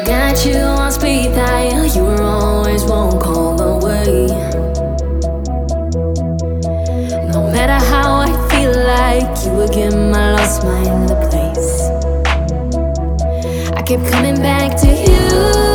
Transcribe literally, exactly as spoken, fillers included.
Got you on speed dial, you were always one call away. No matter how I feel like you again, I lost my in the place. I keep coming back to you.